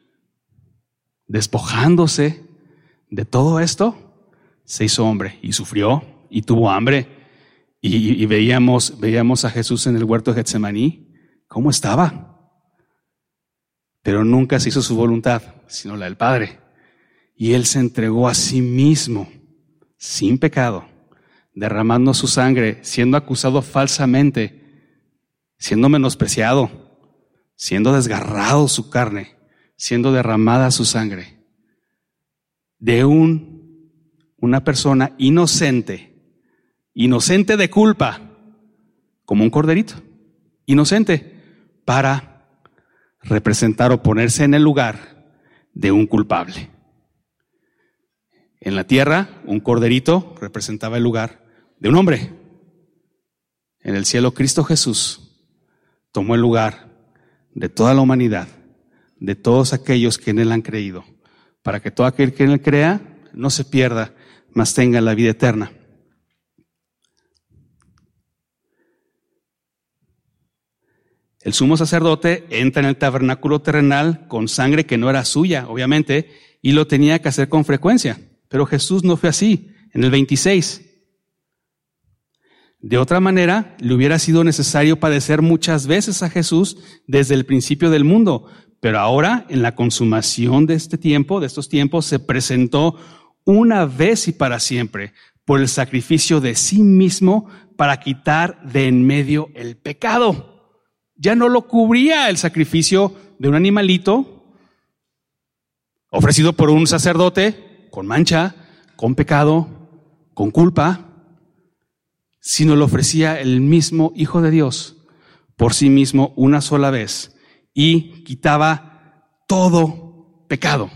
despojándose de todo esto, se hizo hombre y sufrió y tuvo hambre. Y veíamos a Jesús en el huerto de Getsemaní, cómo estaba. Pero nunca se hizo su voluntad, sino la del Padre. Y Él se entregó a sí mismo, sin pecado, derramando su sangre, siendo acusado falsamente, siendo menospreciado, siendo desgarrado su carne, siendo derramada su sangre, de una persona inocente de culpa, como un corderito, inocente, para representar o ponerse en el lugar de un culpable. En la tierra, un corderito representaba el lugar de un hombre. En el cielo, Cristo Jesús tomó el lugar de toda la humanidad, de todos aquellos que en Él han creído, para que todo aquel que en Él crea no se pierda, mas tenga la vida eterna. El sumo sacerdote entra en el tabernáculo terrenal con sangre que no era suya, obviamente, y lo tenía que hacer con frecuencia. Pero Jesús no fue así. En el 26. De otra manera, le hubiera sido necesario padecer muchas veces a Jesús desde el principio del mundo. Pero ahora, en la consumación de estos tiempos, se presentó una vez y para siempre por el sacrificio de sí mismo para quitar de en medio el pecado. Ya no lo cubría el sacrificio de un animalito ofrecido por un sacerdote con mancha, con pecado, con culpa, sino lo ofrecía el mismo Hijo de Dios por sí mismo una sola vez y quitaba todo pecado.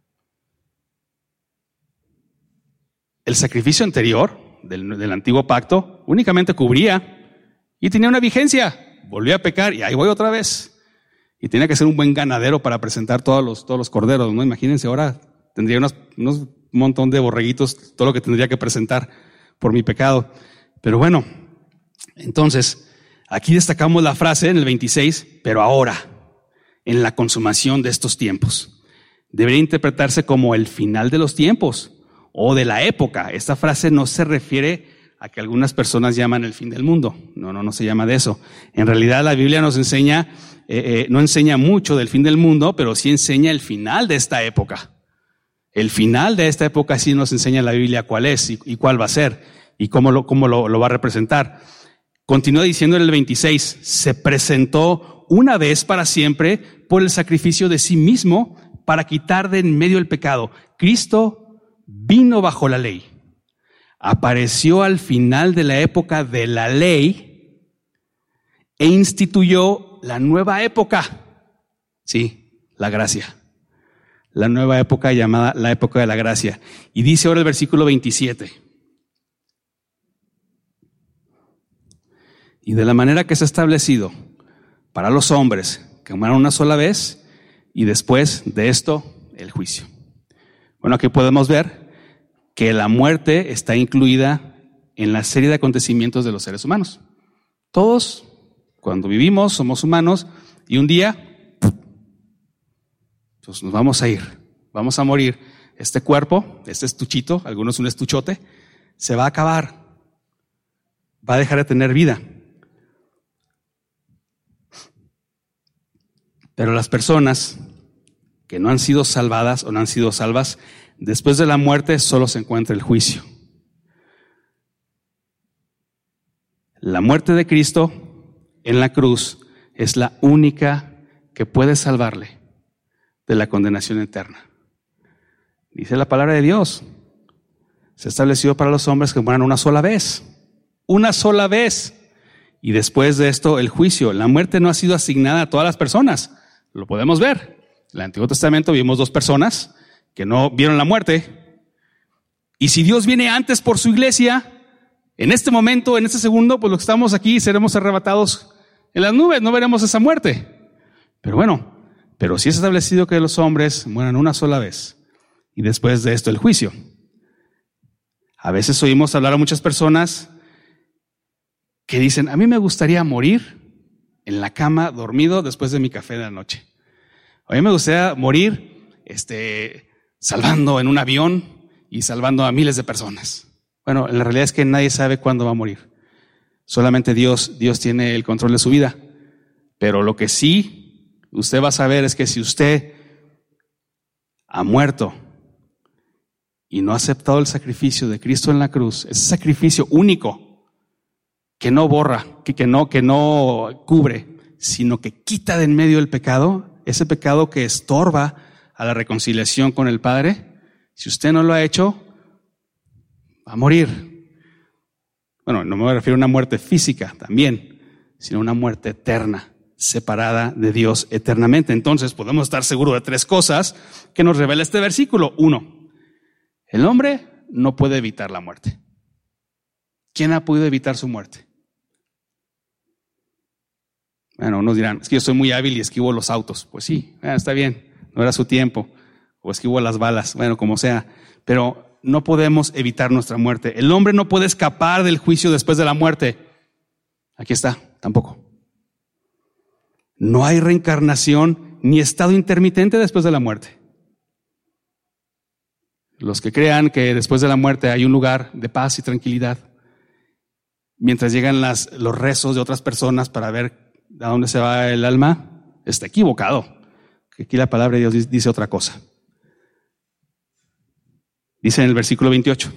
El sacrificio anterior del antiguo pacto únicamente cubría y tenía una vigencia. Volvía a pecar y ahí voy otra vez. Y tenía que ser un buen ganadero para presentar todos los corderos, ¿no? Imagínense, ahora tendría unos montón de borreguitos, todo lo que tendría que presentar por mi pecado. Pero bueno, entonces, aquí destacamos la frase en el 26, pero ahora, en la consumación de estos tiempos. Debería interpretarse como el final de los tiempos o de la época. Esta frase no se refiere a que algunas personas llaman el fin del mundo. No se llama de eso. En realidad la Biblia nos enseña, no enseña mucho del fin del mundo, pero sí enseña el final de esta época. El final de esta época sí nos enseña la Biblia cuál es y cuál va a ser y cómo lo va a representar. Continúa diciendo en el 26, se presentó una vez para siempre por el sacrificio de sí mismo para quitar de en medio el pecado. Cristo vino bajo la ley, apareció al final de la época de la ley e instituyó la nueva época. Sí, la gracia. La nueva época llamada la época de la gracia. Y dice ahora el versículo 27. Y de la manera que se ha establecido para los hombres que mueran una sola vez y después de esto el juicio. Bueno, aquí podemos ver que la muerte está incluida en la serie de acontecimientos de los seres humanos. Todos, cuando vivimos, somos humanos y un día, pues nos vamos a ir, vamos a morir. Este cuerpo, este estuchito, algunos un estuchote, se va a acabar, va a dejar de tener vida. Pero las personas que no han sido salvadas o no han sido salvas, después de la muerte solo se encuentra el juicio. La muerte de Cristo en la cruz es la única que puede salvarle de la condenación eterna. Dice la palabra de Dios, se ha establecido para los hombres que mueran una sola vez, y después de esto el juicio. La muerte no ha sido asignada a todas las personas, lo podemos ver. En el Antiguo Testamento vimos 2 personas que no vieron la muerte, y si Dios viene antes por su iglesia, en este momento, en este segundo, pues los que estamos aquí seremos arrebatados en las nubes, no veremos esa muerte. Pero sí es establecido que los hombres mueran una sola vez y después de esto el juicio. A veces oímos hablar a muchas personas que dicen, a mí me gustaría morir en la cama dormido después de mi café de la noche. A mí me gustaría morir salvando en un avión y salvando a miles de personas. Bueno, la realidad es que nadie sabe cuándo va a morir. Solamente Dios tiene el control de su vida. Pero lo que sí usted va a saber es que si usted ha muerto y no ha aceptado el sacrificio de Cristo en la cruz, ese sacrificio único que no borra, que no cubre, sino que quita de en medio el pecado, ese pecado que estorba a la reconciliación con el Padre, si usted no lo ha hecho, va a morir. Bueno, no me refiero a una muerte física también, sino una muerte eterna, separada de Dios eternamente. Entonces podemos estar seguros de 3 cosas que nos revela este versículo. 1, el hombre no puede evitar la muerte. ¿Quién ha podido evitar su muerte? Bueno, unos dirán, es que yo soy muy hábil y esquivo los autos. Pues sí, está bien, no era su tiempo. O esquivo las balas, bueno, como sea. Pero no podemos evitar nuestra muerte. El hombre no puede escapar del juicio después de la muerte. Aquí está, tampoco. No hay reencarnación ni estado intermitente después de la muerte. Los que crean que después de la muerte hay un lugar de paz y tranquilidad, mientras llegan los rezos de otras personas para ver a dónde se va el alma, está equivocado. Aquí la palabra de Dios dice otra cosa. Dice en el versículo 28.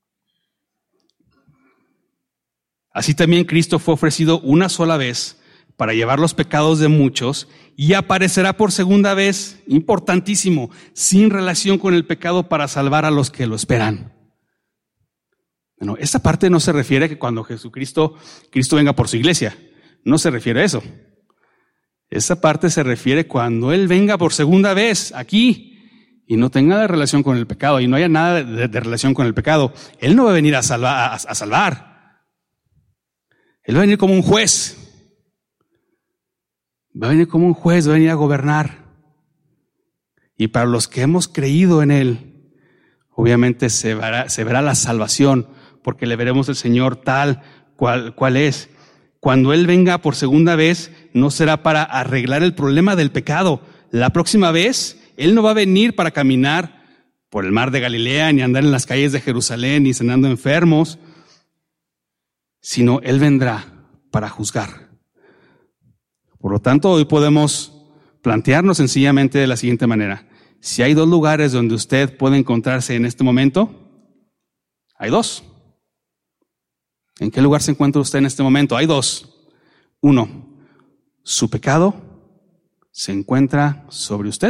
Así también Cristo fue ofrecido una sola vez para llevar los pecados de muchos y aparecerá por segunda vez, importantísimo, sin relación con el pecado para salvar a los que lo esperan. Bueno, esta parte no se refiere a que cuando Cristo venga por su iglesia, no se refiere a eso. Esa parte se refiere cuando Él venga por segunda vez aquí y no tenga de relación con el pecado y no haya nada de relación con el pecado. Él no va a venir a salvar. Él va a venir como un juez. Va a venir como un juez, va a venir a gobernar. Y para los que hemos creído en Él, obviamente se verá la salvación, porque le veremos al Señor tal cual es. Cuando Él venga por segunda vez, no será para arreglar el problema del pecado. La próxima vez, Él no va a venir para caminar por el mar de Galilea, ni andar en las calles de Jerusalén, ni sanando enfermos, sino Él vendrá para juzgar. Por lo tanto, hoy podemos plantearnos sencillamente de la siguiente manera. Si hay dos lugares donde usted puede encontrarse en este momento, hay dos. ¿En qué lugar se encuentra usted en este momento? Hay dos. Uno, su pecado se encuentra sobre usted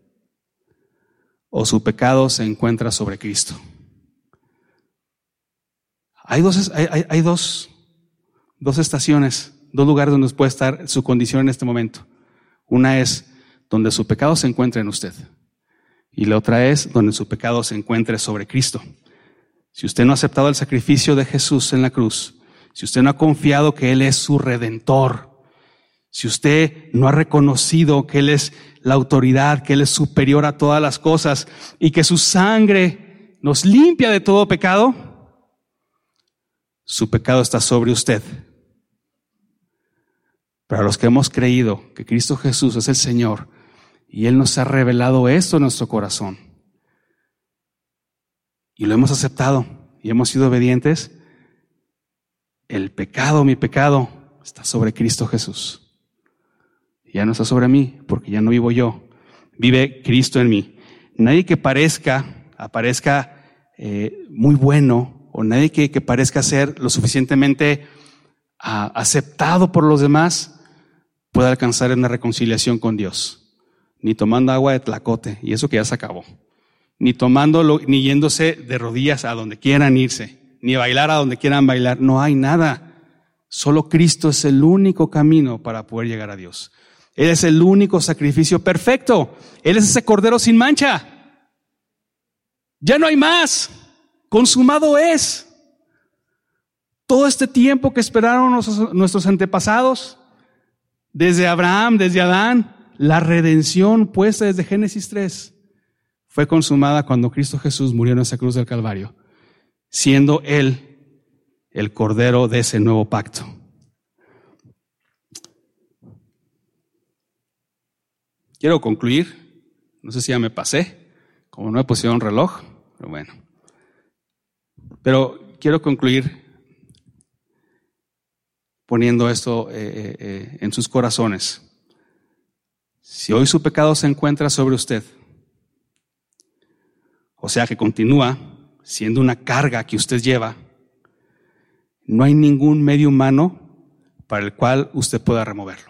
o su pecado se encuentra sobre Cristo. Hay dos estaciones, dos lugares donde puede estar su condición en este momento. Una es donde su pecado se encuentra en usted y la otra es donde su pecado se encuentre sobre Cristo. Si usted no ha aceptado el sacrificio de Jesús en la cruz, si usted no ha confiado que Él es su Redentor, si usted no ha reconocido que Él es la autoridad, que Él es superior a todas las cosas y que su sangre nos limpia de todo pecado, su pecado está sobre usted. Para los que hemos creído que Cristo Jesús es el Señor y Él nos ha revelado esto en nuestro corazón y lo hemos aceptado y hemos sido obedientes, el pecado, mi pecado, está sobre Cristo Jesús. Ya no está sobre mí, porque ya no vivo yo. Vive Cristo en mí. Nadie que aparezca muy bueno, o nadie que parezca ser lo suficientemente aceptado por los demás, puede alcanzar una reconciliación con Dios. Ni tomando agua de tlacote, y eso que ya se acabó. Ni tomándolo, ni yéndose de rodillas a donde quieran irse, ni bailar a donde quieran bailar. No hay nada. Solo Cristo es el único camino para poder llegar a Dios. Él es el único sacrificio perfecto. Él es ese cordero sin mancha. Ya no hay más. Consumado es. Todo este tiempo que esperaron nuestros antepasados, desde Abraham, desde Adán, la redención puesta desde Génesis 3, fue consumada cuando Cristo Jesús murió en esa cruz del Calvario, siendo Él el cordero de ese nuevo pacto. Quiero concluir, no sé si ya me pasé, como no me pusieron reloj, pero bueno. Pero quiero concluir poniendo esto en sus corazones. Si hoy su pecado se encuentra sobre usted, o sea que continúa siendo una carga que usted lleva, no hay ningún medio humano para el cual usted pueda removerlo.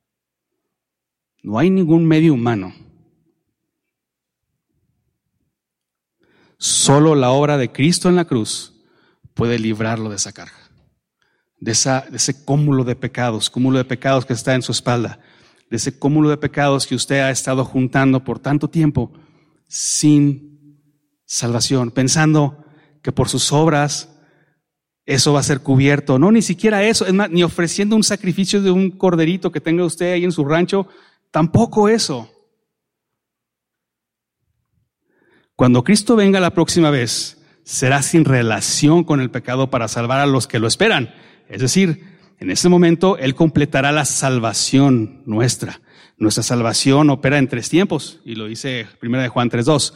No hay ningún medio humano. Solo la obra de Cristo en la cruz puede librarlo de esa carga, de ese cúmulo de pecados que está en su espalda, de ese cúmulo de pecados que usted ha estado juntando por tanto tiempo sin salvación, pensando que por sus obras eso va a ser cubierto. No, ni siquiera eso, es más, ni ofreciendo un sacrificio de un corderito que tenga usted ahí en su rancho, tampoco eso. Cuando Cristo venga la próxima vez, será sin relación con el pecado para salvar a los que lo esperan. Es decir, en ese momento Él completará la salvación nuestra. Nuestra salvación opera en 3 tiempos, y lo dice 1 Juan 3:2.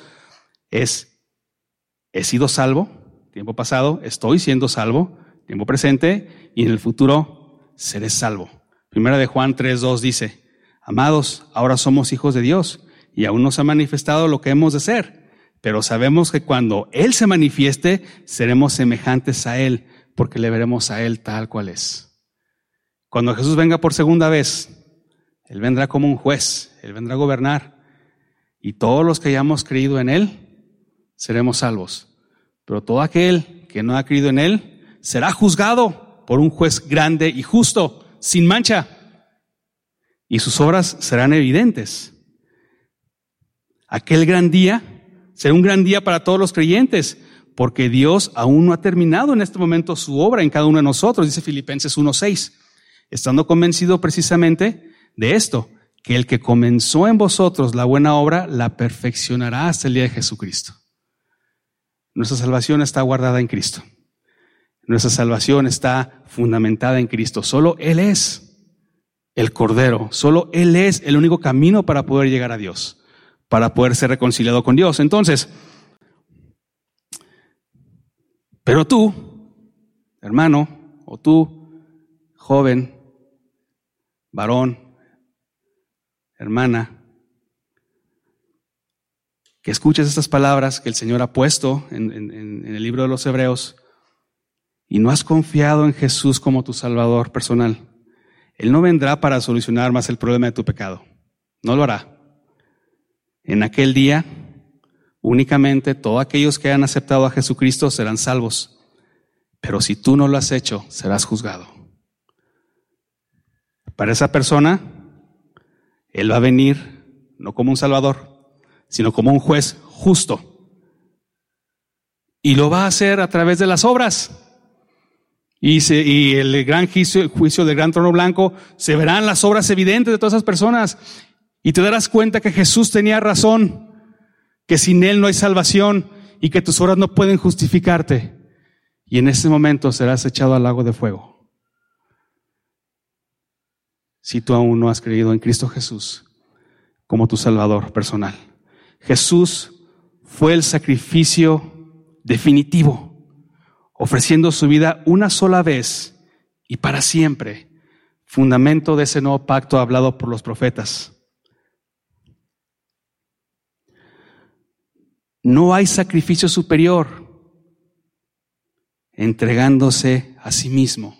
He sido salvo, tiempo pasado, estoy siendo salvo, tiempo presente, y en el futuro seré salvo. 1 Juan 3:2 dice: amados, ahora somos hijos de Dios, y aún no se ha manifestado lo que hemos de ser, pero sabemos que cuando Él se manifieste, seremos semejantes a Él, porque le veremos a Él tal cual es. Cuando Jesús venga por segunda vez, Él vendrá como un juez, Él vendrá a gobernar. Y todos los que hayamos creído en Él, seremos salvos. Pero todo aquel que no ha creído en Él, será juzgado por un juez grande y justo, sin mancha. Y sus obras serán evidentes. Aquel gran día será un gran día para todos los creyentes, porque Dios aún no ha terminado en este momento su obra en cada uno de nosotros, dice Filipenses 1:6, estando convencido precisamente de esto, que el que comenzó en vosotros la buena obra, la perfeccionará hasta el día de Jesucristo. Nuestra salvación está guardada en Cristo. Nuestra salvación está fundamentada en Cristo. Solo Él es el Cordero. Solo Él es el único camino para poder llegar a Dios, para poder ser reconciliado con Dios. Entonces, pero tú, hermano, o tú, joven, varón, hermana, que escuches estas palabras que el Señor ha puesto en el libro de los Hebreos y no has confiado en Jesús como tu Salvador personal. Él no vendrá para solucionar más el problema de tu pecado. No lo hará. En aquel día, únicamente todos aquellos que han aceptado a Jesucristo serán salvos. Pero si tú no lo has hecho, serás juzgado. Para esa persona, Él va a venir no como un Salvador, sino como un juez justo. Y lo va a hacer a través de las obras. Y el gran juicio del gran trono blanco, se verán las obras evidentes de todas esas personas. Y te darás cuenta que Jesús tenía razón, que sin Él no hay salvación y que tus obras no pueden justificarte. Y en ese momento serás echado al lago de fuego. Si tú aún no has creído en Cristo Jesús como tu Salvador personal. Jesús fue el sacrificio definitivo, ofreciendo su vida una sola vez y para siempre, fundamento de ese nuevo pacto hablado por los profetas. No hay sacrificio superior, entregándose a sí mismo.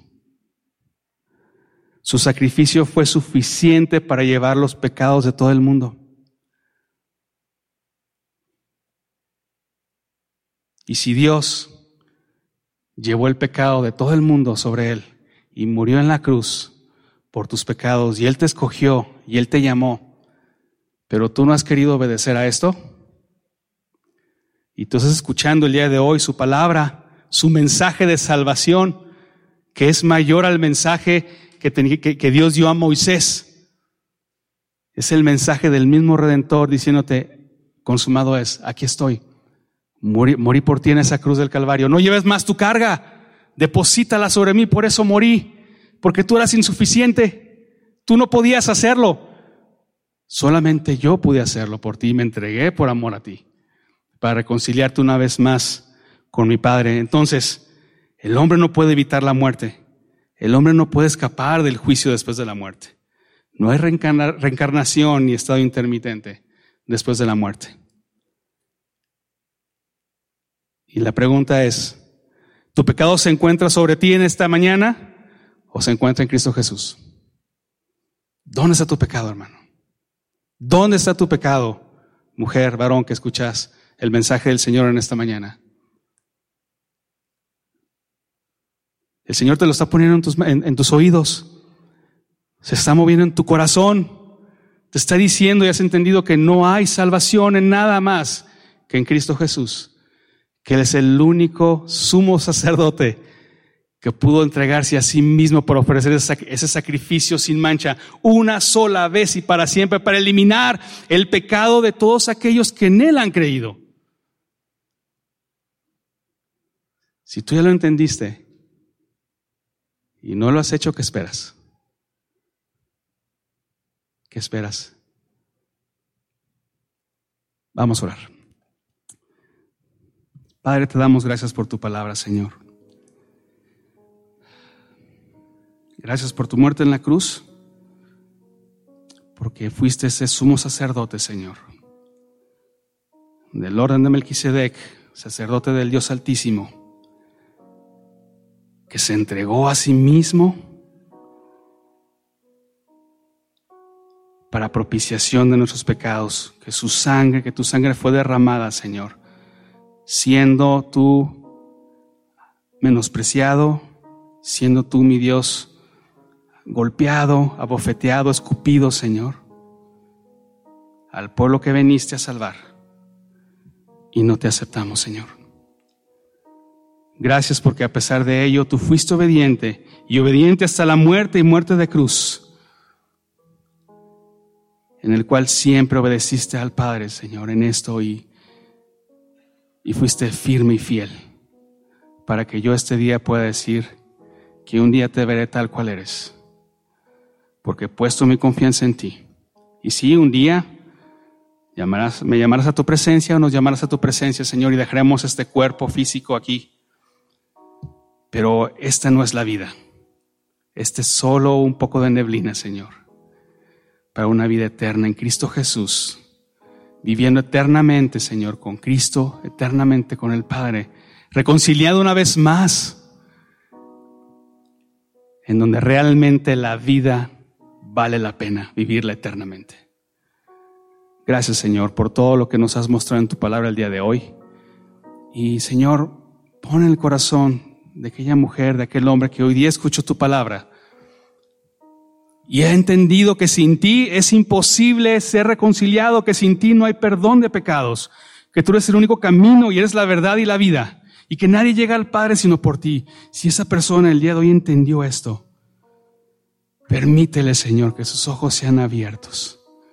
Su sacrificio fue suficiente para llevar los pecados de todo el mundo. Y si Dios llevó el pecado de todo el mundo sobre Él y murió en la cruz por tus pecados y Él te escogió y Él te llamó, pero tú no has querido obedecer a esto, y tú estás escuchando el día de hoy su palabra, su mensaje de salvación, que es mayor al mensaje que Dios dio a Moisés. Es el mensaje del mismo Redentor diciéndote, consumado es, aquí estoy. Morí por ti en esa cruz del Calvario. No lleves más tu carga, deposítala sobre mí, por eso morí, porque tú eras insuficiente, tú no podías hacerlo. Solamente yo pude hacerlo por ti y me entregué por amor a ti, para reconciliarte una vez más con mi Padre. Entonces, el hombre no puede evitar la muerte. El hombre no puede escapar del juicio después de la muerte. No hay reencarnación ni estado intermitente después de la muerte. Y la pregunta es, ¿tu pecado se encuentra sobre ti en esta mañana o se encuentra en Cristo Jesús? ¿Dónde está tu pecado, hermano? ¿Dónde está tu pecado, mujer, varón, que escuchas el mensaje del Señor en esta mañana? El Señor te lo está poniendo en tus oídos. Se está moviendo en tu corazón. Te está diciendo y has entendido que no hay salvación en nada más que en Cristo Jesús. Que Él es el único sumo sacerdote que pudo entregarse a sí mismo para ofrecer ese sacrificio sin mancha una sola vez y para siempre, para eliminar el pecado de todos aquellos que en Él han creído. Si tú ya lo entendiste y no lo has hecho, ¿qué esperas? ¿Qué esperas? Vamos a orar. Padre, te damos gracias por tu palabra, Señor. Gracias por tu muerte en la cruz, porque fuiste ese sumo sacerdote, Señor, del orden de Melquisedec, sacerdote del Dios Altísimo, que se entregó a sí mismo para propiciación de nuestros pecados, que tu sangre fue derramada, Señor, siendo tú menospreciado, siendo tú, mi Dios, golpeado, abofeteado, escupido, Señor, al pueblo que viniste a salvar, y no te aceptamos, Señor. Gracias porque a pesar de ello tú fuiste obediente, y obediente hasta la muerte y muerte de cruz, en el cual siempre obedeciste al Padre, Señor, en esto, y fuiste firme y fiel, para que yo este día pueda decir que un día te veré tal cual eres, porque he puesto mi confianza en ti. Y sí, un día me llamarás a tu presencia, o nos llamarás a tu presencia, Señor, y dejaremos este cuerpo físico aquí. Pero esta no es la vida. Este es solo un poco de neblina, Señor, para una vida eterna en Cristo Jesús, viviendo eternamente, Señor, con Cristo, eternamente con el Padre, reconciliado una vez más, en donde realmente la vida vale la pena vivirla eternamente. Gracias, Señor, por todo lo que nos has mostrado en tu palabra el día de hoy. Y, Señor, pon en el corazón de aquella mujer, de aquel hombre que hoy día escuchó tu palabra y ha entendido que sin ti es imposible ser reconciliado, que sin ti no hay perdón de pecados, que tú eres el único camino y eres la verdad y la vida, y que nadie llega al Padre sino por ti. Si esa persona el día de hoy entendió esto, permítele, Señor, que sus ojos sean abiertos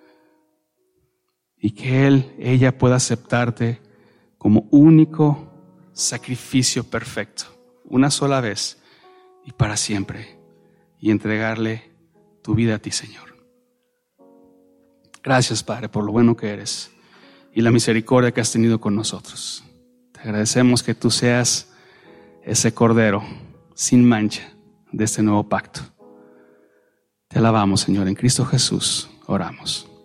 y que ella pueda aceptarte como único sacrificio perfecto, una sola vez y para siempre, y entregarle tu vida a ti, Señor. Gracias, Padre, por lo bueno que eres y la misericordia que has tenido con nosotros. Te agradecemos que tú seas ese Cordero sin mancha de este nuevo pacto. Te alabamos, Señor, en Cristo Jesús oramos.